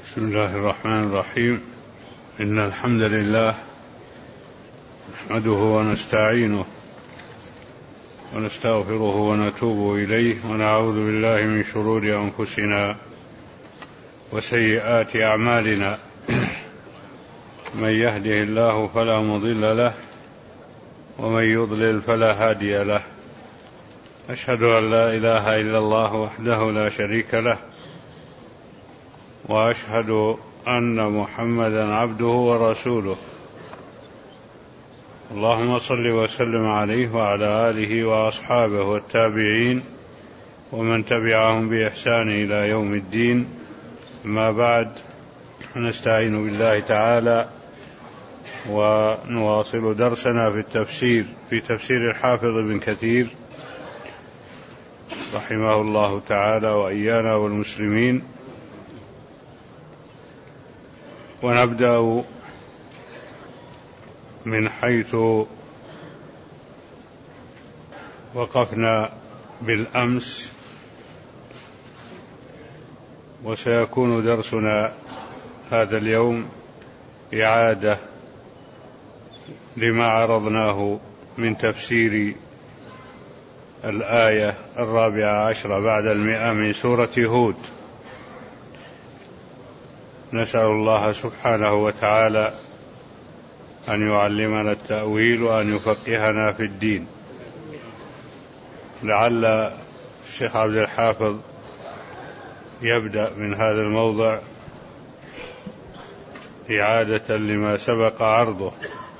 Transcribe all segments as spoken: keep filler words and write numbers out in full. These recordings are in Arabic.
بسم الله الرحمن الرحيم. إن الحمد لله نحمده ونستعينه ونستغفره ونتوب إليه ونعوذ بالله من شرور أنفسنا وسيئات أعمالنا. من يهده الله فلا مضل له ومن يضلل فلا هادي له. أشهد أن لا إله إلا الله وحده لا شريك له، وأشهد أن محمدا عبده ورسوله. اللهم صل وسلم عليه وعلى آله وأصحابه والتابعين ومن تبعهم بإحسان إلى يوم الدين. ما بعد، نستعين بالله تعالى ونواصل درسنا في التفسير في تفسير الحافظ ابن كثير رحمه الله تعالى وإيانا والمسلمين. ونبدأ من حيث وقفنا بالأمس، وسيكون درسنا هذا اليوم إعادة لما عرضناه من تفسير الآية الرابعة عشرة بعد المئة من سورة هود. نسأل الله سبحانه وتعالى أن يعلمنا التأويل وأن يفقهنا في الدين. لعل الشيخ عبد الحافظ يبدأ من هذا الموضع إعادة لما سبق عرضه.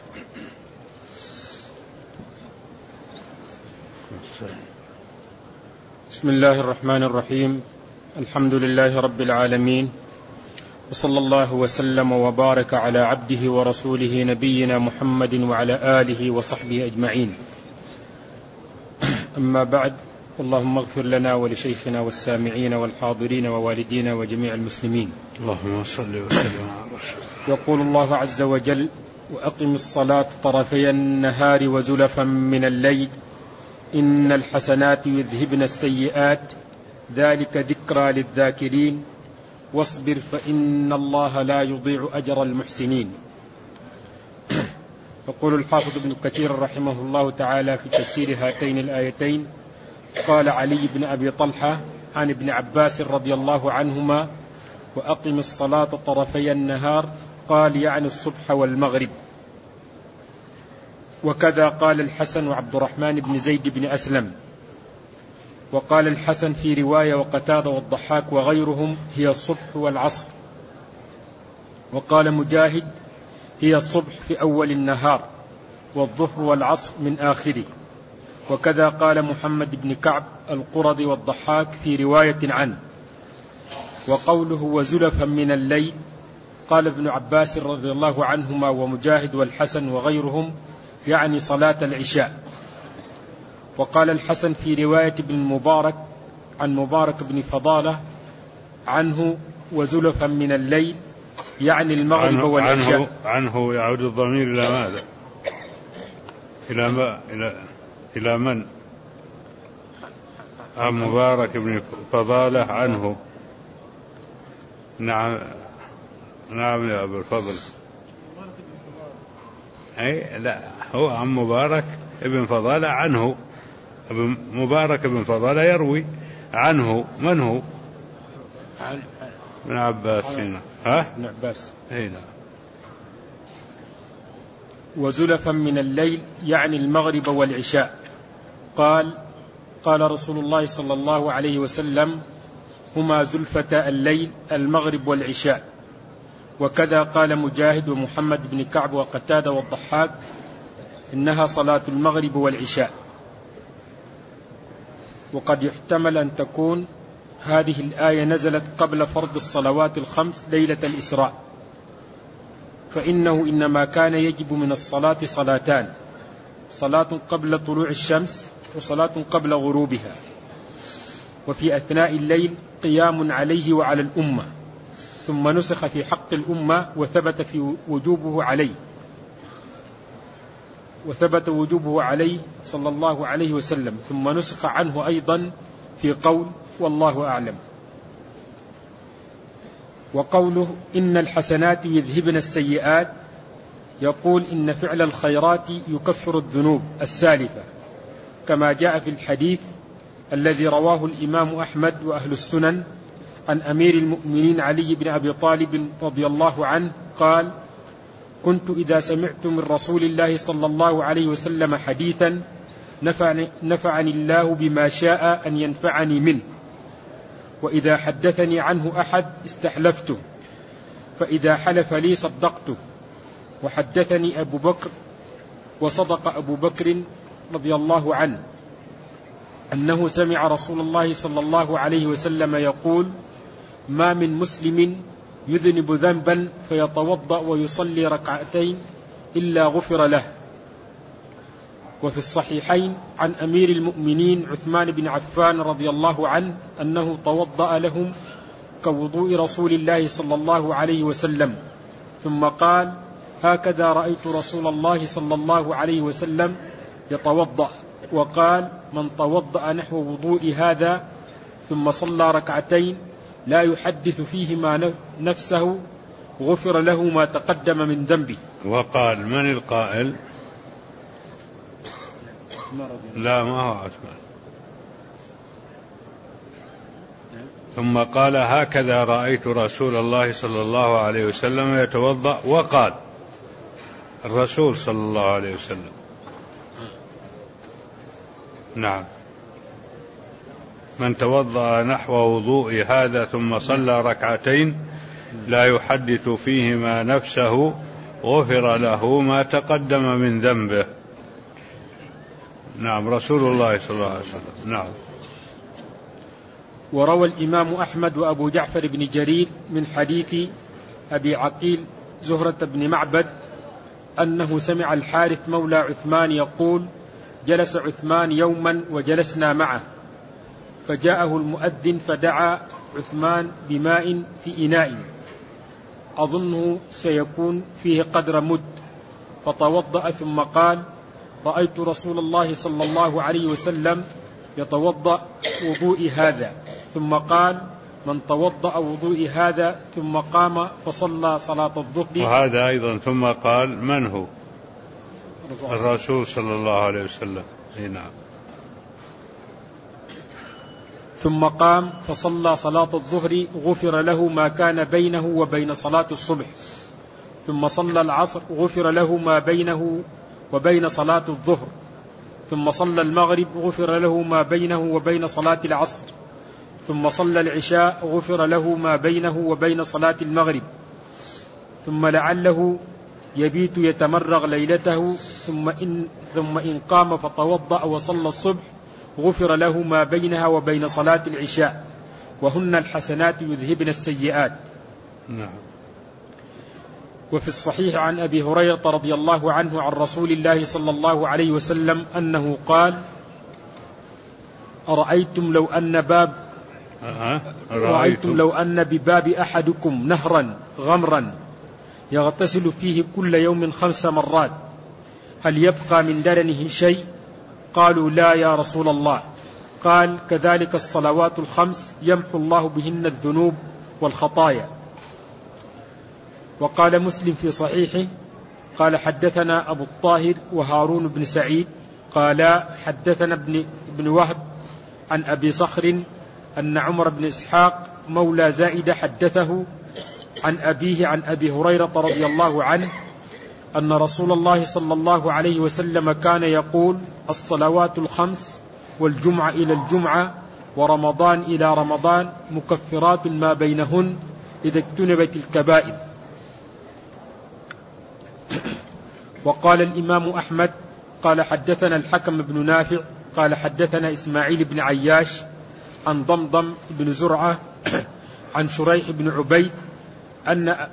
بسم الله الرحمن الرحيم. الحمد لله رب العالمين، وصلى الله وسلم وبارك على عبده ورسوله نبينا محمد وعلى آله وصحبه أجمعين. أما بعد، اللهم اغفر لنا ولشيخنا والسامعين والحاضرين ووالدينا وجميع المسلمين. اللهم صل وسلم على رسول الله. يقول الله عز وجل: وأقم الصلاة طرفي النهار وزلفا من الليل إن الحسنات يذهبن السيئات ذلك ذكرى للذاكرين واصبر فإن الله لا يضيع أجر المحسنين. يقول الحافظ ابن كثير رحمه الله تعالى في تفسير هاتين الآيتين: قال علي بن أبي طلحة عن ابن عباس رضي الله عنهما: وأقم الصلاة طرفي النهار، قال يعني الصبح والمغرب. وكذا قال الحسن وعبد الرحمن بن زيد بن أسلم. وقال الحسن في رواية وقتادة والضحاك وغيرهم: هي الصبح والعصر. وقال مجاهد: هي الصبح في أول النهار والظهر والعصر من آخره. وكذا قال محمد بن كعب القرظي والضحاك في رواية عنه. وقوله وزلفا من الليل، قال ابن عباس رضي الله عنهما ومجاهد والحسن وغيرهم يعني صلاة العشاء. وقال الحسن في رواية ابن المبارك عن مبارك بن فضالة عنه: وزلفا من الليل يعني المغرب عنه والعشاء. عنه, عنه يعود الضمير إلى ماذا؟ إلى ما إلى إلى من؟ عن مبارك بن فضالة عنه. نعم نعم يا أبو الفضل. أي لا، هو عن مبارك ابن فضالة عنه. ابن مبارك ابن فضالة يروي عنه. من هو؟ عن ابن عباس. ها؟ ابن عباس. أي نعم. وزلفا من الليل يعني المغرب والعشاء. قال قال رسول الله صلى الله عليه وسلم: هما زلفتا الليل المغرب والعشاء. وكذا قال مجاهد ومحمد بن كعب وقتادة والضحاك: إنها صلاة المغرب والعشاء. وقد يحتمل أن تكون هذه الآية نزلت قبل فرض الصلوات الخمس ليلة الإسراء، فإنه إنما كان يجب من الصلاة صلاتان: صلاة قبل طلوع الشمس وصلاة قبل غروبها. وفي أثناء الليل قيام عليه وعلى الأمة، ثم نسخ في حق الأمة وثبت في وجوبه عليه وثبت وجوبه عليه صلى الله عليه وسلم، ثم نسخ عنه أيضا في قول والله أعلم. وقوله إن الحسنات يذهبن السيئات يقول إن فعل الخيرات يكفر الذنوب السالفة، كما جاء في الحديث الذي رواه الإمام أحمد وأهل السنن عن أمير المؤمنين علي بن أبي طالب رضي الله عنه قال: كنت إذا سمعت من رسول الله صلى الله عليه وسلم حديثا نفعني, نفعني الله بما شاء أن ينفعني منه، وإذا حدثني عنه أحد استحلفته، فإذا حلف لي صدقته. وحدثني أبو بكر وصدق أبو بكر رضي الله عنه أنه سمع رسول الله صلى الله عليه وسلم يقول: ما من مسلم يذنب ذنبا فيتوضأ ويصلي ركعتين إلا غفر له. وفي الصحيحين عن أمير المؤمنين عثمان بن عفان رضي الله عنه أنه توضأ لهم كوضوء رسول الله صلى الله عليه وسلم، ثم قال: هكذا رأيت رسول الله صلى الله عليه وسلم يتوضأ. وقال: من توضأ نحو وضوء هذا ثم صلى ركعتين لا يحدث فيهما نفسه غفر له ما تقدم من ذنبه. وقال: من القائل؟ لا، ما هو عثمان. ثم قال: هكذا رأيت رسول الله صلى الله عليه وسلم يتوضأ. وقال الرسول صلى الله عليه وسلم. نعم. من توضأ نحو وضوء هذا ثم صلى ركعتين لا يحدث فيهما نفسه غفر له ما تقدم من ذنبه. نعم، رسول الله صلى الله عليه وسلم. نعم. وروى الإمام أحمد وأبو جعفر بن جرير من حديث أبي عقيل زهرة بن معبد أنه سمع الحارث مولى عثمان يقول: جلس عثمان يوما وجلسنا معه، فجاءه المؤذن فدعا عثمان بماء في إناء أظنه سيكون فيه قدر مد، فتوضأ ثم قال: رأيت رسول الله صلى الله عليه وسلم يتوضأ وضوء هذا، ثم قال: من توضأ وضوء هذا ثم قام فصلى صلاة الظهر. وهذا أيضا ثم قال: من هو؟ الرسول صلى الله عليه وسلم. نعم. ثم قام فصلى صلاة الظهر غفر له ما كان بينه وبين صلاة الصبح، ثم صلى العصر غفر له ما بينه وبين صلاة الظهر، ثم صلى المغرب غفر له ما بينه وبين صلاة العصر، ثم صلى العشاء غفر له ما بينه وبين صلاة المغرب، ثم لعله يبيت يتمرغ ليلته، ثم إن, ثم إن قام فتوضأ وصلى الصبح غفر له ما بينها وبين صلاة العشاء، وهن الحسنات يذهبن السيئات. نعم. وفي الصحيح عن أبي هريرة رضي الله عنه عن رسول الله صلى الله عليه وسلم أنه قال: أرأيتم لو أن باب أه. رأيتم لو أن بباب أحدكم نهرا غمرا يغتسل فيه كل يوم خمس مرات هل يبقى من درنه شيء؟ قالوا: لا يا رسول الله. قال: كذلك الصلوات الخمس يمحو الله بهن الذنوب والخطايا. وقال مسلم في صحيحه قال: حدثنا أبو الطاهر وهارون بن سعيد قال: حدثنا ابن, ابن وهب عن أبي صخر أن عمر بن إسحاق مولى زائدة حدثه عن أبيه عن أبي هريرة رضي الله عنه أن رسول الله صلى الله عليه وسلم كان يقول: الصلوات الخمس والجمعة إلى الجمعة ورمضان إلى رمضان مكفرات ما بينهن إذا اجتنبت الكبائر. وقال الإمام أحمد قال: حدثنا الحكم بن نافع قال: حدثنا إسماعيل بن عياش عن ضمضم بن زرعة عن شريح بن عبيد أن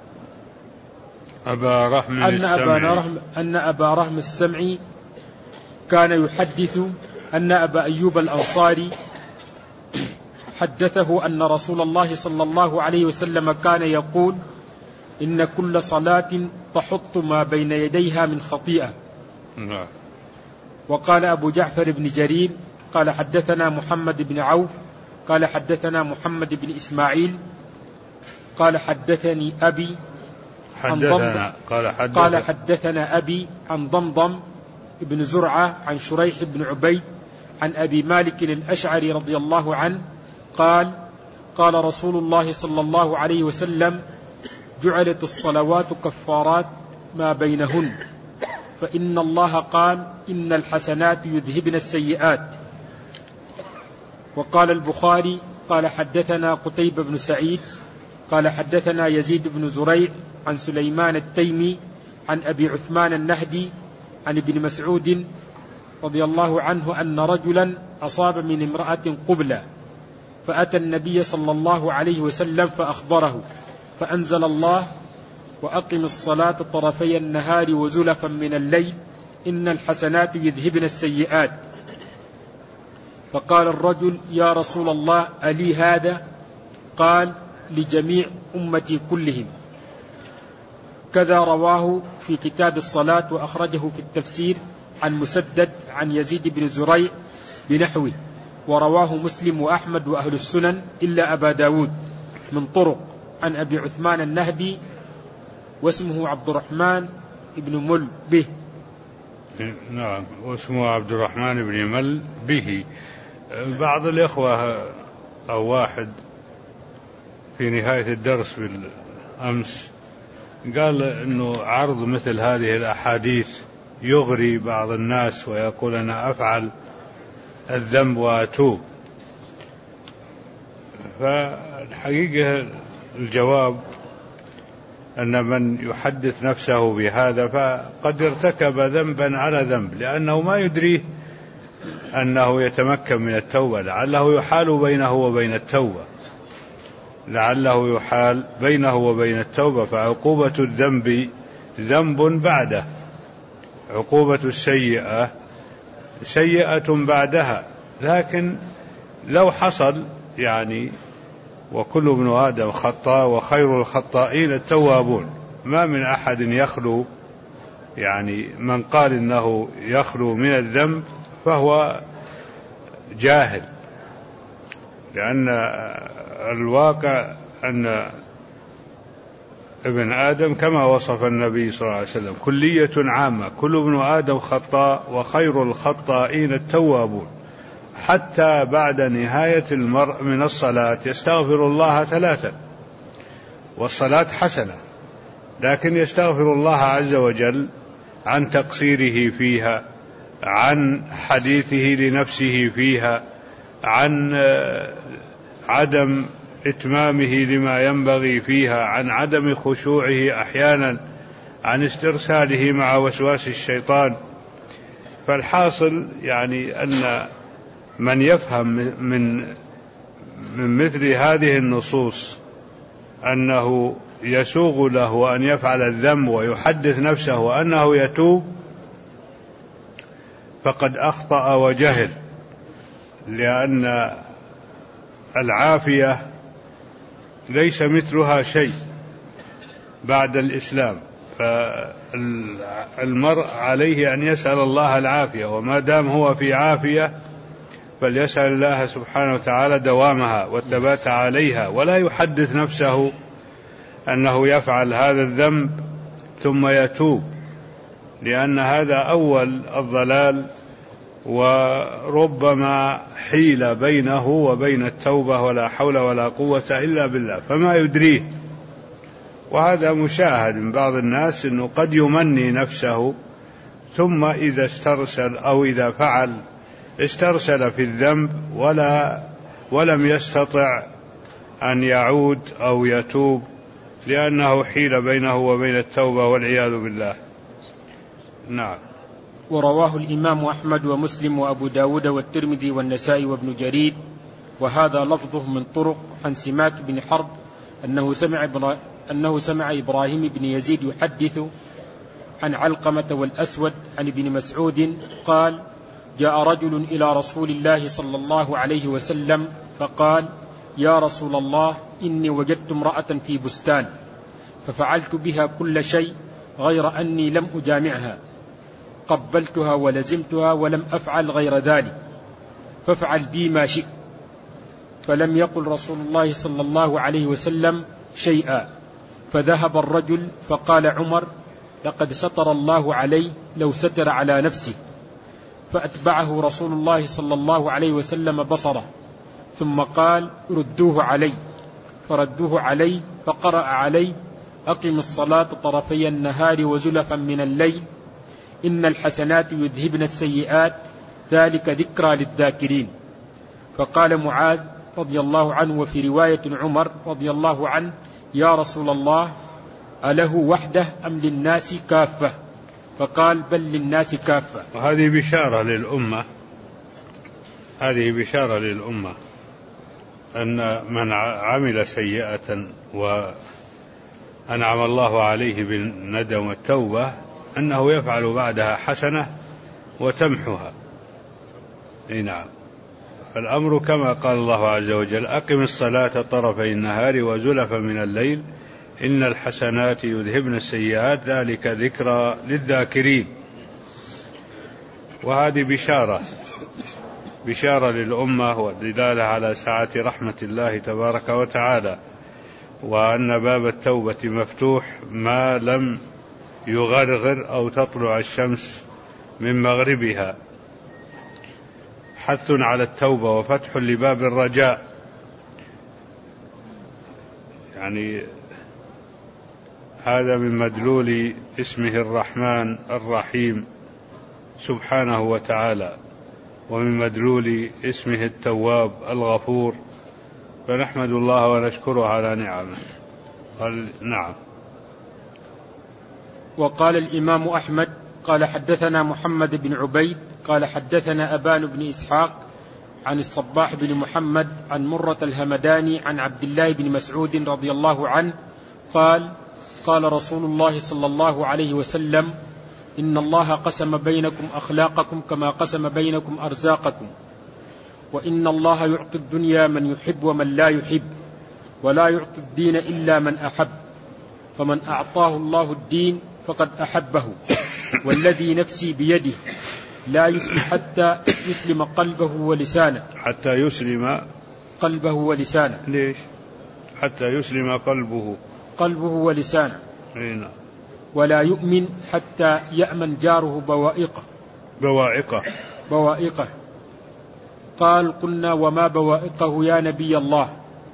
أبا رحم أن أبا السمعي رحم أن أبا رحم السمعي كان يحدث أن أبا أيوب الأنصاري حدثه أن رسول الله صلى الله عليه وسلم كان يقول: إن كل صلاة تحط ما بين يديها من خطيئة. نعم. وقال أبو جعفر بن جرير قال: حدثنا محمد بن عوف قال: حدثنا محمد بن إسماعيل قال حدثني أبي حدثنا قال, حدث قال حدثنا أبي عن ضمضم بن زرعة عن شريح بن عبيد عن أبي مالك الأشعري رضي الله عنه قال قال رسول الله صلى الله عليه وسلم جعلت الصلوات كفارات ما بينهن، فإن الله قال إن الحسنات يذهبن السيئات. وقال البخاري قال حدثنا قتيبة بن سعيد قال حدثنا يزيد بن زريع عن سليمان التيمي عن أبي عثمان النهدي عن ابن مسعود رضي الله عنه أن رجلا أصاب من امرأة قبلة فأتى النبي صلى الله عليه وسلم فأخبره، فأنزل الله وأقم الصلاة طرفي النهار وزلفا من الليل إن الحسنات يذهبن السيئات. فقال الرجل يا رسول الله ألي هذا؟ قال لجميع أمتي كلهم. كذا رواه في كتاب الصلاة وأخرجه في التفسير عن مسدد عن يزيد بن زريع بنحوه، ورواه مسلم وأحمد وأهل السنن إلا أبا داود من طرق عن أبي عثمان النهدي واسمه عبد الرحمن بن مل به. نعم، واسمه عبد الرحمن بن مل به. بعض الإخوة أو واحد في نهاية الدرس بالأمس قال إنه عرض مثل هذه الأحاديث يغري بعض الناس ويقول أنا أفعل الذنب وأتوب. فالحقيقة الجواب أن من يحدث نفسه بهذا فقد ارتكب ذنبا على ذنب، لأنه ما يدريه أنه يتمكن من التوبة، لعله يحال بينه وبين التوبة لعله يحال بينه وبين التوبة فعقوبة الذنب ذنب بعده، عقوبة السيئة سيئة بعدها. لكن لو حصل يعني وكل ابن آدم خطاء وخير الخطائين التوابون، ما من أحد يخلو، يعني من قال إنه يخلو من الذنب فهو جاهل، لأن الواقع أن ابن آدم كما وصف النبي صلى الله عليه وسلم كلية عامة، كل ابن آدم خطاء وخير الخطائين التوابون. حتى بعد نهاية المرء من الصلاة يستغفر الله ثلاثا، والصلاة حسنة، لكن يستغفر الله عز وجل عن تقصيره فيها، عن حديثه لنفسه فيها، عن عدم إتمامه لما ينبغي فيها، عن عدم خشوعه أحيانا، عن استرساله مع وسواس الشيطان. فالحاصل يعني أن من يفهم من من مثل هذه النصوص أنه يسوغ له أن يفعل الذنب ويحدث نفسه أنه يتوب فقد أخطأ وجهل، لأن العافية ليس مثلها شيء بعد الإسلام، فالمرء عليه أن يسأل الله العافية، وما دام هو في عافية فليسأل الله سبحانه وتعالى دوامها والثبات عليها، ولا يحدث نفسه أنه يفعل هذا الذنب ثم يتوب، لأن هذا أول الضلال، وربما حيل بينه وبين التوبة ولا حول ولا قوة إلا بالله فما يدريه. وهذا مشاهد من بعض الناس أنه قد يمني نفسه ثم إذا استرسل أو إذا فعل استرسل في الذنب ولا ولم يستطع أن يعود أو يتوب، لأنه حيل بينه وبين التوبة والعياذ بالله. نعم. ورواه الإمام أحمد ومسلم وأبو داود والترمذي والنسائي وابن جرير، وهذا لفظه من طرق عن سماك بن حرب أنه سمع, إبرا... أنه سمع إبراهيم بن يزيد يحدث عن علقمة والأسود عن ابن مسعود قال جاء رجل إلى رسول الله صلى الله عليه وسلم فقال يا رسول الله إني وجدت امرأة في بستان ففعلت بها كل شيء غير أني لم أجامعها، قبلتها ولزمتها ولم أفعل غير ذلك، فافعل بي ما شئت. فلم يقل رسول الله صلى الله عليه وسلم شيئا. فذهب الرجل فقال عمر: لقد ستر الله علي لو ستر على نفسه. فأتبعه رسول الله صلى الله عليه وسلم بصره، ثم قال: ردوه علي. فردوه علي، فقرأ علي: أقم الصلاة طرفي النهار وزلفا من الليل إن الحسنات يذهبن السيئات ذلك ذكرى للذاكرين. فقال معاذ رضي الله عنه وفي رواية عمر رضي الله عنه: يا رسول الله، أله وحده أم للناس كافة؟ فقال: بل للناس كافة. وهذه بشارة للأمة، هذه بشارة للأمة أن من عمل سيئة وأنعم الله عليه بالندم والتوبة أنه يفعل بعدها حسنة وتمحها. نعم. فالأمر كما قال الله عز وجل: أقم الصلاة طرفي النهار وزلفا من الليل إن الحسنات يذهبن السيئات ذلك ذكرى للذاكرين. وهذه بشارة بشارة للأمة والدلالة على سعة رحمة الله تبارك وتعالى، وأن باب التوبة مفتوح ما لم يغرغر أو تطلع الشمس من مغربها. حث على التوبة وفتح لباب الرجاء، يعني هذا من مدلول اسمه الرحمن الرحيم سبحانه وتعالى، ومن مدلول اسمه التواب الغفور، فنحمد الله ونشكره على نعمه. قال نعم. وقال الإمام أحمد قال حدثنا محمد بن عبيد قال حدثنا أبان بن إسحاق عن الصباح بن محمد عن مرة الهمداني عن عبد الله بن مسعود رضي الله عنه قال: قال رسول الله صلى الله عليه وسلم: إن الله قسم بينكم أخلاقكم كما قسم بينكم أرزاقكم، وإن الله يعطي الدنيا من يحب ومن لا يحب، ولا يعطي الدين إلا من أحب، فمن أعطاه الله الدين فقد أحبه، والذي نفسي بيده لا يسلم حتى يسلم قلبه ولسانه. حتى يسلم قلبه ولسانه. ليش حتى يسلم قلبه؟ قلبه ولسانه. هنا. ولا يؤمن حتى يأمن جاره بوائقه. بوائقه بوائقه. قال: قلنا وما بوائقه يا نبي الله؟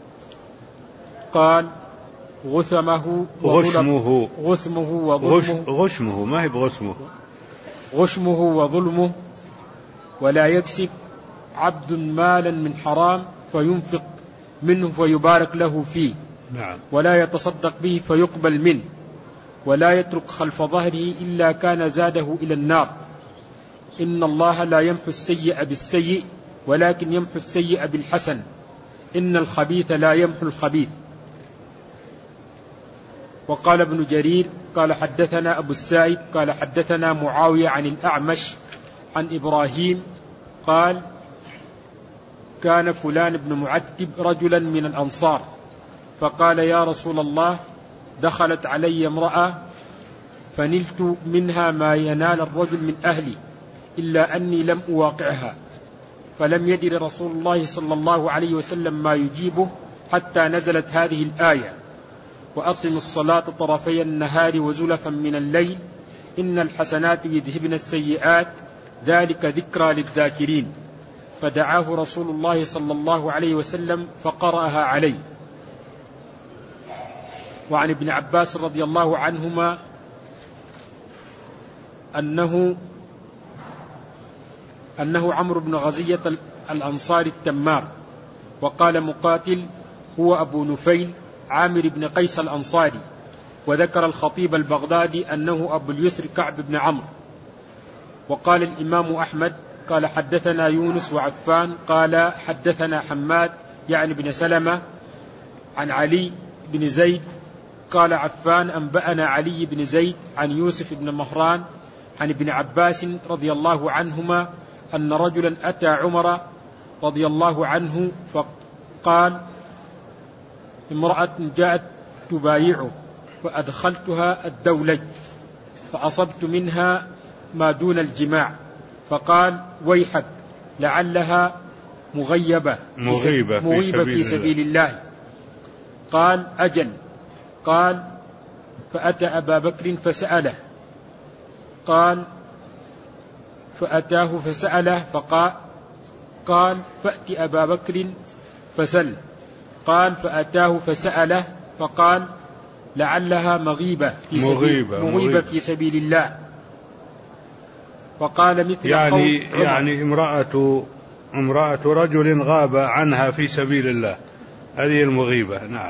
قال: غثمه غشمه غثمه وظلمه. غشمه ما هي بغثمه. غشمه وظلمه. ولا يكسب عبد مالا من حرام فينفق منه فيبارك له فيه. نعم. ولا يتصدق به فيقبل منه، ولا يترك خلف ظهره إلا كان زاده إلى النار. إن الله لا يمحو السيء بالسيء ولكن يمحو السيء بالحسن. إن الخبيث لا يمحو الخبيث. وقال ابن جرير قال حدثنا أبو السائب قال حدثنا معاوية عن الأعمش عن إبراهيم قال: كان فلان بن معتب رجلا من الأنصار، فقال: يا رسول الله، دخلت علي امرأة فنلت منها ما ينال الرجل من أهلي إلا أني لم أواقعها. فلم يدر رسول الله صلى الله عليه وسلم ما يجيبه حتى نزلت هذه الآية: وأقم الصلاة طرفي النهار وزلفا من الليل إن الحسنات يذهبن السيئات ذلك ذكرى للذاكرين. فدعاه رسول الله صلى الله عليه وسلم فقرأها عليه. وعن ابن عباس رضي الله عنهما أنه أنه عمرو بن غزية الأنصاري التمار. وقال مقاتل: هو أبو نفيل عامر بن قيس الأنصاري. وذكر الخطيب البغدادي أنه أبو اليسر كعب بن عمرو. وقال الإمام أحمد قال حدثنا يونس وعفان قال حدثنا حماد يعني بن سلمة عن علي بن زيد قال عفان أنبأنا علي بن زيد عن يوسف بن مهران عن ابن عباس رضي الله عنهما أن رجلا أتى عمر رضي الله عنه فقال: امرأة جاءت تبايعه فأدخلتها الدولج فأصبت منها ما دون الجماع، فقال: ويحك لعلها مغيبة مغيبة, مغيبة في سبيل الله. قال: أجل قال فأتى أبا بكر فسأله. قال فأتاه فسأله فقال قال فأت أبا بكر فسل. قال فأتاه فسأله فقال لعلها مغيبة في سبيل, مغيبة مغيبة في سبيل الله. فقال مثل يعني قول يعني امرأة امرأة رجل غاب عنها في سبيل الله، هذه المغيبة. نعم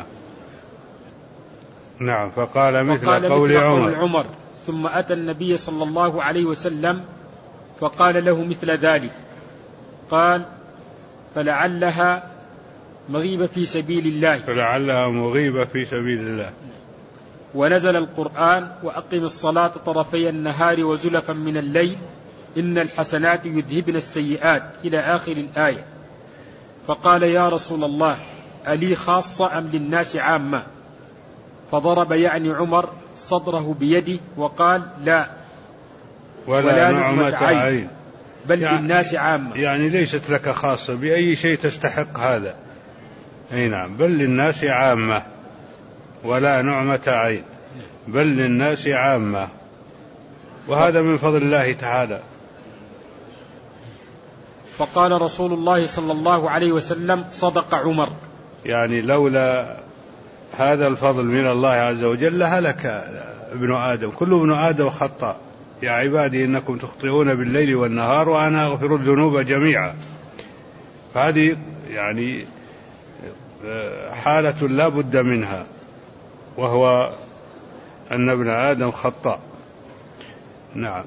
نعم. فقال مثل فقال قول مثل عمر. قول عمر. ثم أتى النبي صلى الله عليه وسلم فقال له مثل ذلك. قال فلعلها مغيبة في سبيل الله فلعلها مغيبة في سبيل الله. ونزل القرآن وأقم الصلاة طرفي النهار وزلفا من الليل إن الحسنات يذهبن السيئات إلى آخر الآية. فقال يا رسول الله ألي خاصة أم للناس عامة؟ فضرب يعني عمر صدره بيده وقال لا ولا, ولا نعمة عين, عين بل يعني للناس عامة، يعني ليست لك خاصة بأي شيء تستحق هذا. أي نعم، بل للناس عامة ولا نعمة عين بل للناس عامة، وهذا من فضل الله تعالى. فقال رسول الله صلى الله عليه وسلم صدق عمر. يعني لولا هذا الفضل من الله عز وجل هلك ابن آدم، كل ابن آدم خطأ. يا عبادي إنكم تخطئون بالليل والنهار وأنا أغفر الذنوب جميعا. فهذه يعني حالة لا بد منها، وهو أن ابن آدم خطأ. نعم.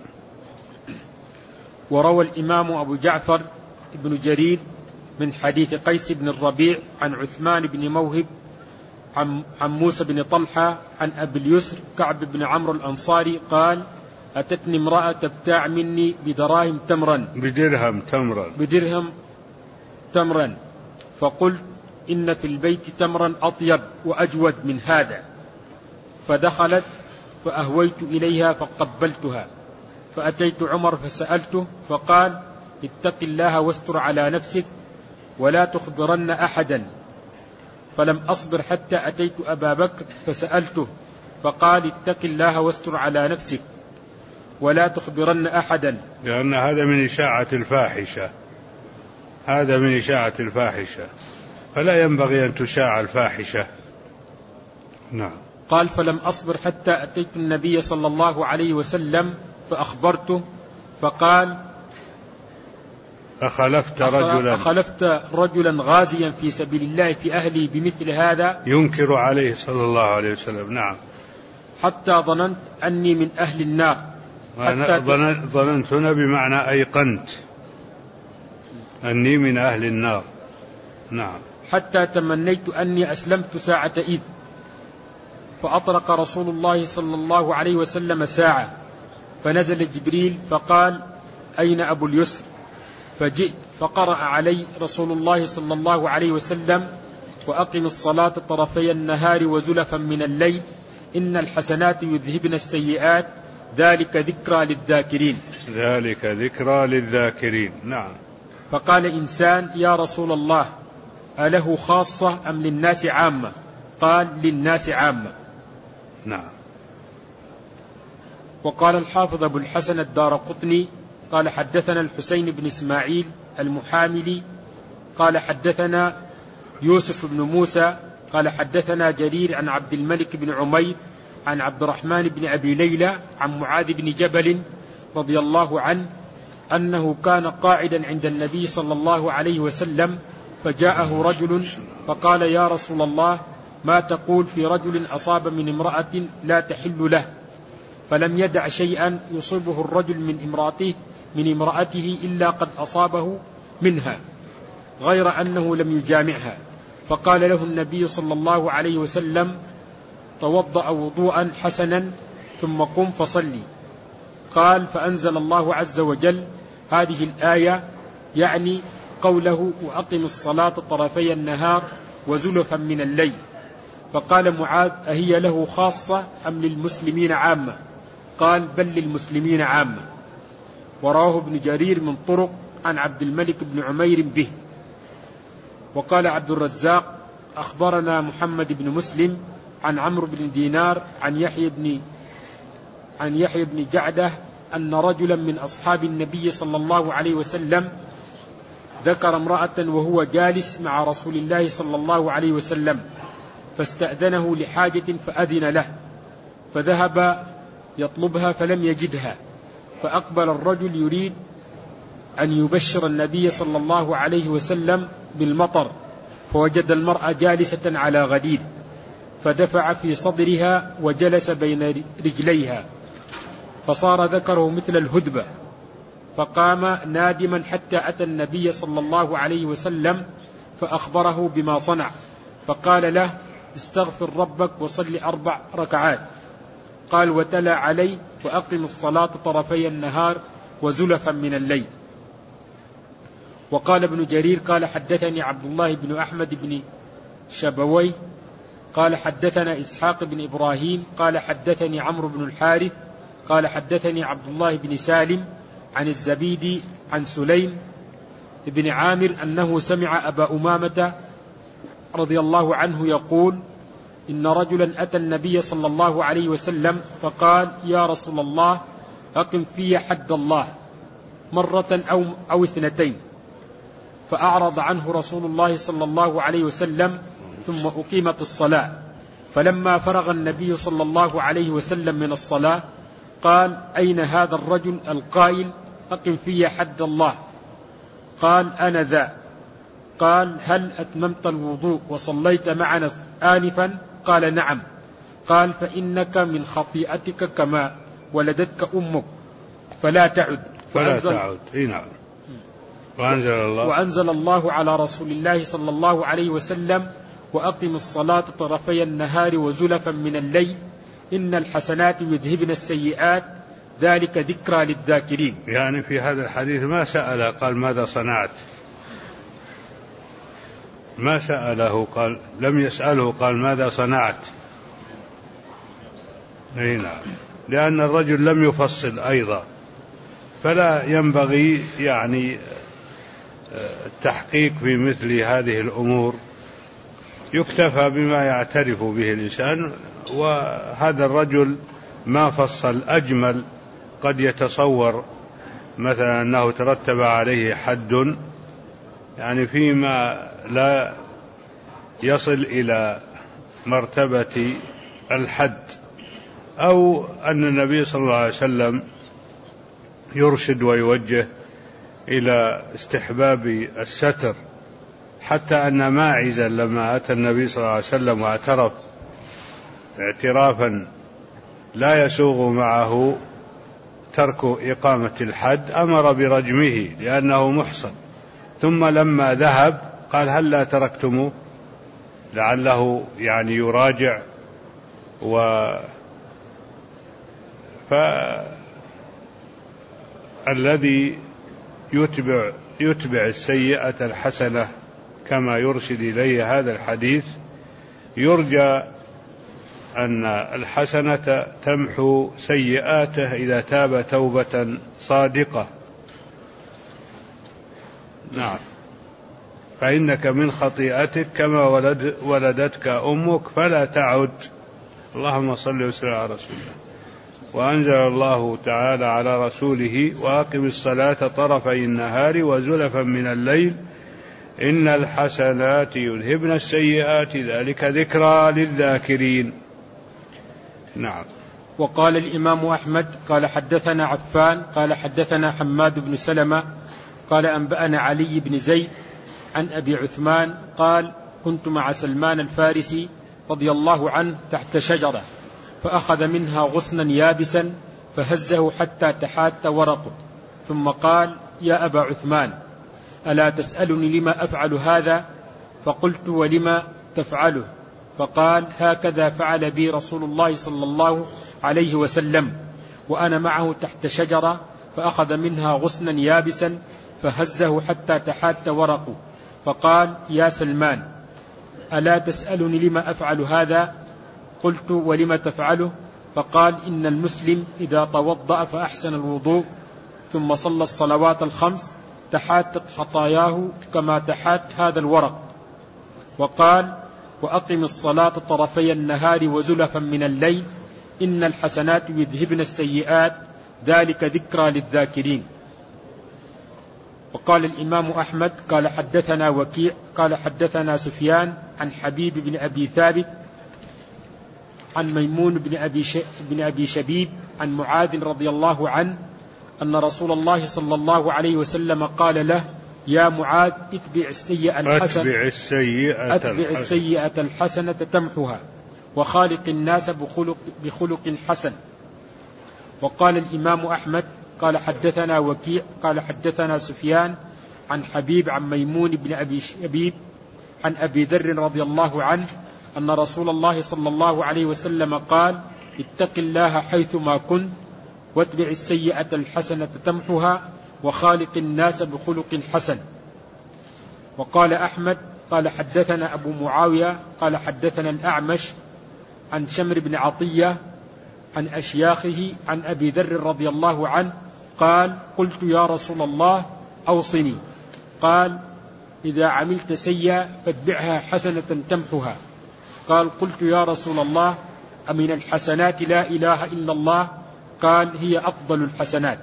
وروى الإمام أبو جعفر ابن جرير من حديث قيس بن الربيع عن عثمان بن موهب عن موسى بن طلحة عن أبي اليسر كعب بن عمرو الأنصاري قال أتتني امرأة تبتاع مني بدراهم تمرا بدرهم تمرا بدرهم تمرا فقلت إن في البيت تمرا أطيب وأجود من هذا. فدخلت فأهويت إليها فقبلتها. فأتيت عمر فسألته فقال اتق الله واستر على نفسك ولا تخبرن أحدا. فلم أصبر حتى أتيت أبا بكر فسألته فقال اتق الله واستر على نفسك ولا تخبرن أحدا، لأن هذا من إشاعة الفاحشة، هذا من إشاعة الفاحشة، فلا ينبغي أن تشاع الفاحشة. نعم. قال فلم أصبر حتى أتيت النبي صلى الله عليه وسلم فأخبرته فقال أخلفت رجلا أخلفت رجلا غازيا في سبيل الله في أهلي بمثل هذا ينكر عليه صلى الله عليه وسلم. نعم. حتى ظننت أني من أهل النار. حتى ظننت هنا بمعنى أيقنت أني من أهل النار. نعم. حتى تمنيت أني أسلمت ساعة إذ فأطرق رسول الله صلى الله عليه وسلم ساعة فنزل جبريل فقال أين أبو اليسر؟ فجئت فقرأ علي رسول الله صلى الله عليه وسلم وأقم الصلاة طرفي النهار وزلفا من الليل إن الحسنات يذهبن السيئات ذلك ذكرى للذاكرين. ذلك ذكرى للذاكرين. نعم. فقال إنسان يا رسول الله أله خاصة أم للناس عامة؟ قال للناس عامة. نعم. وقال الحافظ أبو الحسن الدارقطني قال حدثنا الحسين بن إسماعيل المحاملي قال حدثنا يوسف بن موسى قال حدثنا جرير عن عبد الملك بن عمير عن عبد الرحمن بن أبي ليلى عن معاذ بن جبل رضي الله عنه أنه كان قاعدا عند النبي صلى الله عليه وسلم فجاءه رجل فقال يا رسول الله ما تقول في رجل أصاب من امرأة لا تحل له؟ فلم يدع شيئا يصيبه الرجل من امرأته من امرأته إلا قد أصابه منها غير أنه لم يجامعها. فقال له النبي صلى الله عليه وسلم توضأ وضوءا حسنا ثم قم فصلي. قال فأنزل الله عز وجل هذه الآية يعني قوله وأقم الصلاة طرفي النهار وزلفا من الليل. فقال معاذ أهي له خاصة أم للمسلمين عامة؟ قال بل للمسلمين عامة. ورواه ابن جرير من طرق عن عبد الملك بن عمير به. وقال عبد الرزاق أخبرنا محمد بن مسلم عن عمرو بن دينار عن يحيى بن عن يحيى بن جعدة أن رجلا من أصحاب النبي صلى الله عليه وسلم ذكر امرأة وهو جالس مع رسول الله صلى الله عليه وسلم فاستأذنه لحاجة فأذن له، فذهب يطلبها فلم يجدها، فأقبل الرجل يريد أن يبشر النبي صلى الله عليه وسلم بالمطر، فوجد المرأة جالسة على غدير، فدفع في صدرها وجلس بين رجليها، فصار ذكره مثل الهدبة، فقام نادما حتى أتى النبي صلى الله عليه وسلم فأخبره بما صنع، فقال له: استغفر ربك وصل أربع ركعات. قال: وتلا علي: وأقم الصلاة طرفي النهار وزلفا من الليل. وقال ابن جرير قال: حدثني عبد الله بن أحمد بن شبوي قال: حدثنا إسحاق بن إبراهيم قال: حدثني عمرو بن الحارث قال: حدثني عبد الله بن سالم عن الزبيدي عن سليم بن عامر أنه سمع أبا أمامة رضي الله عنه يقول: إن رجلا أتى النبي صلى الله عليه وسلم فقال: يا رسول الله، أقم في حد الله مرة أو, أو اثنتين، فأعرض عنه رسول الله صلى الله عليه وسلم، ثم أقيمت الصلاة، فلما فرغ النبي صلى الله عليه وسلم من الصلاة قال: أين هذا الرجل القائل أقم في حد الله؟ قال: أنا ذا. قال: هل أتممت الوضوء وصليت معنا آنفا؟ قال: نعم. قال: فإنك من خطيئتك كما ولدتك أمك فلا تعد. فلا تعد. إيه نعم. وأنزل الله وأنزل الله على رسول الله صلى الله عليه وسلم: وأقم الصلاة طرفي النهار وزلفا من الليل إن الحسنات يذهبن السيئات ذلك ذكرى للذاكرين. يعني في هذا الحديث ما سأل قال ماذا صنعت، ما سأله قال، لم يسأله قال ماذا صنعت. هنا لأن الرجل لم يفصل أيضا، فلا ينبغي يعني التحقيق في مثل هذه الأمور، يكتفى بما يعترف به الإنسان. وهذا الرجل ما فصل أجمل، قد يتصور مثلا أنه ترتب عليه حد، يعني فيما لا يصل إلى مرتبة الحد، أو أن النبي صلى الله عليه وسلم يرشد ويوجه إلى استحباب الستر، حتى أن ماعزا لما أتى النبي صلى الله عليه وسلم واعترف اعترافا لا يسوغ معه ترك إقامة الحد أمر برجمه لأنه محصن، ثم لما ذهب قال: هل لا تركتموه؟ لعله يعني يراجع. و فالذي يتبع يتبع السيئة الحسنة كما يرشد إليه هذا الحديث، يرجى أن الحسنة تمحو سيئاته إذا تاب توبة صادقة. نعم. فإنك من خطيئتك كما ولد ولدتك أمك فلا تعد. اللهم صل وسلم على رسول الله. وأنزل الله تعالى على رسوله: وأقم الصلاة طرفي النهار وزلفا من الليل إن الحسنات يذهبن السيئات ذلك ذكرى للذاكرين. نعم. وقال الإمام أحمد قال: حدثنا عفان قال: حدثنا حماد بن سلمة قال: أنبأنا علي بن زيد عن أبي عثمان قال: كنت مع سلمان الفارسي رضي الله عنه تحت شجرة، فأخذ منها غصنا يابسا فهزه حتى تحات ورقه، ثم قال: يا أبا عثمان، ألا تسألني لما أفعل هذا؟ فقلت: ولما تفعله؟ فقال: هكذا فعل بي رسول الله صلى الله عليه وسلم وأنا معه تحت شجرة، فأخذ منها غصنا يابسا فهزه حتى تحات ورقه، فقال: يا سلمان، ألا تسألني لما أفعل هذا؟ قلت: ولم تفعله؟ فقال: إن المسلم إذا توضأ فأحسن الوضوء ثم صلى الصلوات الخمس تحاتت خطاياه كما تحات هذا الورق. وقال: وأقم الصلاة طرفي النهار وزلفا من الليل إن الحسنات يذهبن السيئات ذلك ذكرى للذاكرين. وقال الإمام أحمد قال حدثنا وكيع قال حدثنا سفيان عن حبيب بن أبي ثابت عن ميمون بن أبي, بن أبي شبيب عن معاذ رضي الله عنه أن رسول الله صلى الله عليه وسلم قال له يا معاذ اتبع السيئة الحسنة أتبع السيئة, أتبع السيئة الحسنة تمحها وخالق الناس بخلق, بخلق حسن. وقال الإمام أحمد قال حدثنا وكيع قال حدثنا سفيان عن حبيب عن ميمون بن أبي شبيب عن أبي ذر رضي الله عنه أن رسول الله صلى الله عليه وسلم قال اتق الله حيثما كنت واتبع السيئة الحسنة تمحها وخالق الناس بخلق حسن. وقال أحمد قال حدثنا أبو معاوية قال حدثنا الأعمش عن شمر بن عطية عن أشياخه عن أبي ذر رضي الله عنه قال قلت يا رسول الله أوصني. قال إذا عملت سيئة فاتبعها حسنة تمحها. قال قلت يا رسول الله أمن الحسنات لا إله إلا الله؟ قال هي أفضل الحسنات.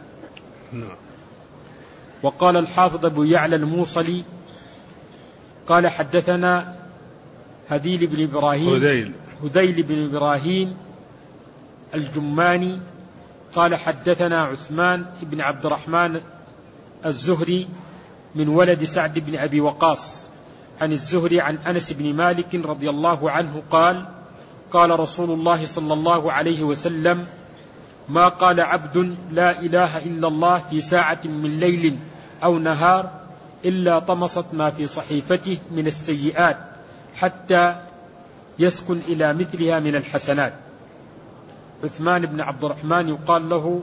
وقال الحافظ أبو يعلى الموصلي قال حدثنا هذيل بن إبراهيم هذيل, هذيل بن إبراهيم الجماني قال حدثنا عثمان بن عبد الرحمن الزهري من ولد سعد بن أبي وقاص عن الزهري عن أنس بن مالك رضي الله عنه قال قال رسول الله صلى الله عليه وسلم ما قال عبد لا إله إلا الله في ساعة من ليل أو نهار إلا طمست ما في صحيفته من السيئات حتى يسكن إلى مثلها من الحسنات. عثمان بن عبد الرحمن يقال له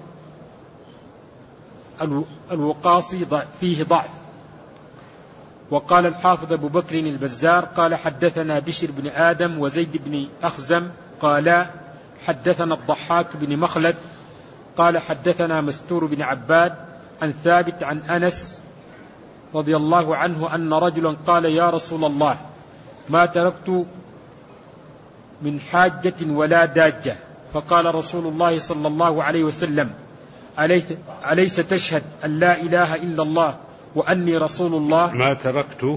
الوقاصي فيه ضعف. وقال الحافظ أبو بكر البزار قال حدثنا بشر بن آدم وزيد بن أخزم قال حدثنا الضحاك بن مخلد قال حدثنا مستور بن عباد عن ثابت عن أنس رضي الله عنه أن رجلا قال يا رسول الله ما تركت من حاجة ولا داجة. فقال رسول الله صلى الله عليه وسلم أليس تشهد أن لا إله إلا الله وأني رسول الله؟ ما تركت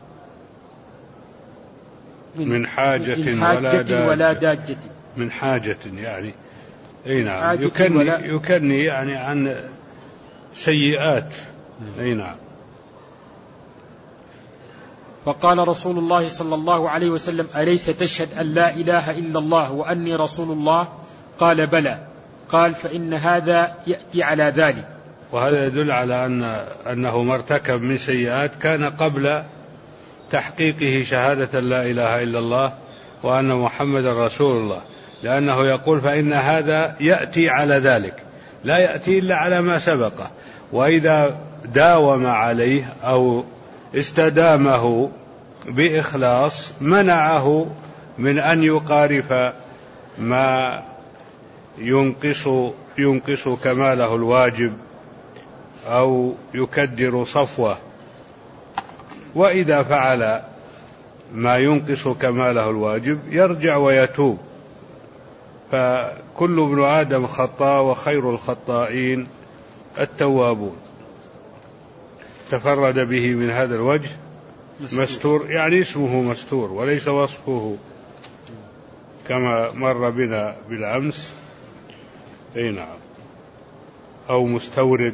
من, من حاجة, من حاجة ولا, داجة ولا داجة من حاجة يعني أي نعم يكني, يكني يعني عن سيئات أي نعم. فقال رسول الله صلى الله عليه وسلم أليس تشهد أن لا إله إلا الله وأني رسول الله؟ قال بلى. قال فإن هذا يأتي على ذلك. وهذا يدل على أن أنه مرتكب من سيئات كان قبل تحقيقه شهادة لا إله إلا الله وأن محمد رسول الله، لأنه يقول فإن هذا يأتي على ذلك، لا يأتي إلا على ما سبقه. وإذا داوم عليه أو استدامه بإخلاص منعه من أن يقارف ما ينقص, ينقص كماله الواجب أو يكدر صفوه. وإذا فعل ما ينقص كماله الواجب يرجع ويتوب. فكل ابن آدم خطاء وخير الخطائين التوابون. تفرد به من هذا الوجه مستور، يعني اسمه مستور وليس وصفه كما مر بنا بالأمس. أي نعم، أو مستورد.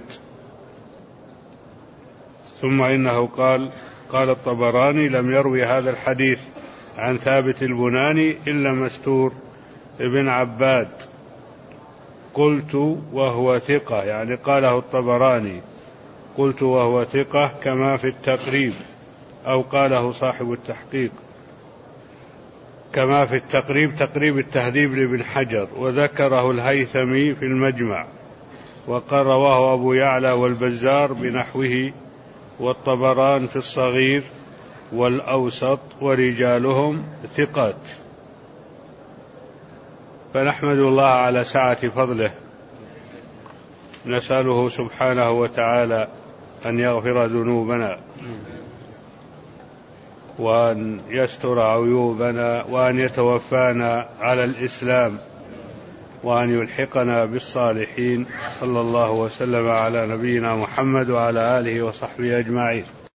ثم إنه قال قال الطبراني لم يروي هذا الحديث عن ثابت البناني إلا مستور ابن عباد. قلت وهو ثقة، يعني قاله الطبراني قلت وهو ثقة كما في التقريب، أو قاله صاحب التحقيق كما في التقريب تقريب التهذيب لابن حجر، وذكره الهيثمي في المجمع، وقال رواه أبو يعلى والبزار بنحوه، والطبران في الصغير والأوسط ورجالهم ثقات. فنحمد الله على سعة فضله، نسأله سبحانه وتعالى أن يغفر ذنوبنا. وأن يستر عيوبنا، وأن يتوفانا على الإسلام، وأن يلحقنا بالصالحين. صلى الله وسلم على نبينا محمد وعلى آله وصحبه أجمعين.